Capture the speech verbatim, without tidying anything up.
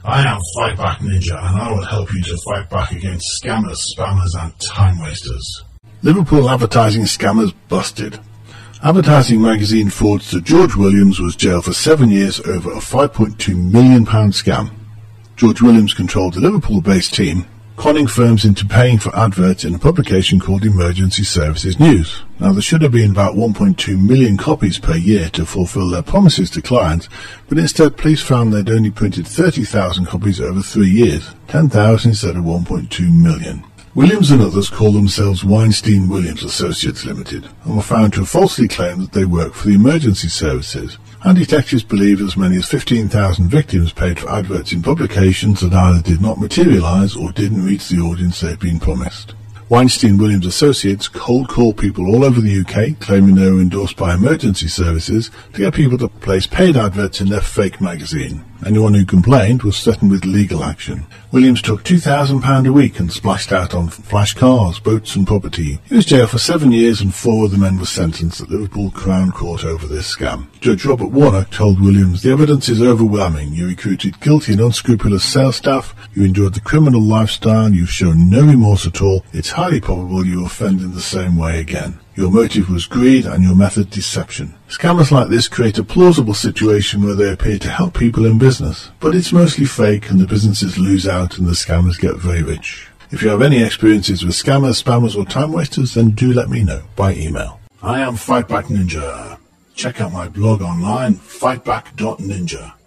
I am Fightback Ninja, and I will help you to fight back against scammers, spammers and time wasters. Liverpool advertising scammers busted. Advertising magazine fraudster George Williams was jailed for seven years over a five point two million pounds scam. George Williams controlled a Liverpool-based team, conning firms into paying for adverts in a publication called Emergency Services News. Now, there should have been about one point two million copies per year to fulfil their promises to clients, but instead police found they'd only printed thirty thousand copies over three years, ten thousand instead of one point two million. Williams and others call themselves Weinstein Williams Associates Limited and were found to have falsely claimed that they work for the emergency services. And detectives believe as many as fifteen thousand victims paid for adverts in publications that either did not materialise or didn't reach the audience they had been promised. Weinstein Williams Associates cold called people all over the U K, claiming they were endorsed by emergency services, to get people to place paid adverts in their fake magazine. Anyone who complained was threatened with legal action. Williams took two thousand pounds a week and splashed out on flash cars, boats and property. He was jailed for seven years and four of the men were sentenced at Liverpool Crown Court over this scam. Judge Robert Warnock told Williams, "The evidence is overwhelming. You recruited guilty and unscrupulous sales staff. You endured the criminal lifestyle. You've shown no remorse at all. It's highly probable you will offend in the same way again. Your motive was greed and your method deception." Scammers like this create a plausible situation where they appear to help people in business, but it's mostly fake and the businesses lose out and the scammers get very rich. If you have any experiences with scammers, spammers or time wasters, then do let me know by email. I am Fightback Ninja. Check out my blog online, fightback dot ninja.